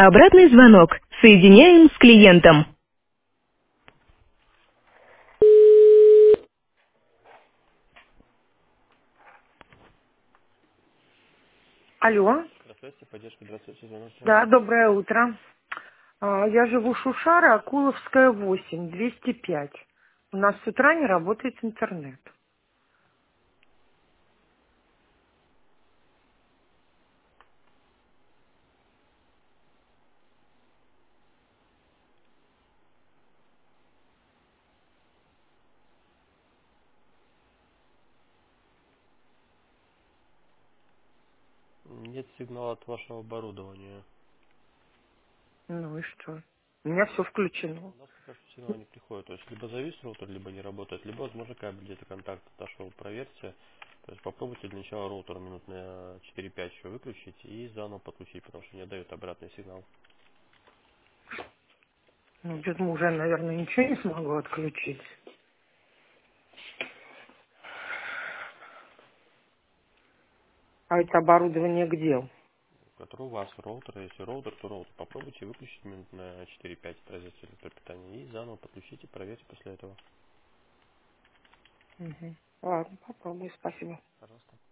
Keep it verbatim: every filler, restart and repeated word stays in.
Обратный звонок. Соединяем с клиентом. Алло. Здравствуйте, поддержка двадцать звонок Да, трансфер. доброе утро. А, Я живу Шушара, Акуловская, восемь, двести пять. У нас с утра не работает интернет. Нет сигнала от вашего оборудования. Ну и что? У меня все У включено. нас пока что сигнал не приходит. То есть либо завис роутер, либо не работает, либо, возможно, кабель где-то контакт отошел. Проверьте. То есть попробуйте для начала роутер минут на четыре-пять еще выключить и заново подключить, потому что не дает обратный сигнал. Ну, без мужа, наверное, ничего не смогу отключить. А это оборудование где? Который у вас роутер, если роутер, то роутер. Попробуйте выключить минут на четыре-пять от розетки электропитания и заново подключите, проверьте после этого. Угу. Ладно, попробую, спасибо. Пожалуйста.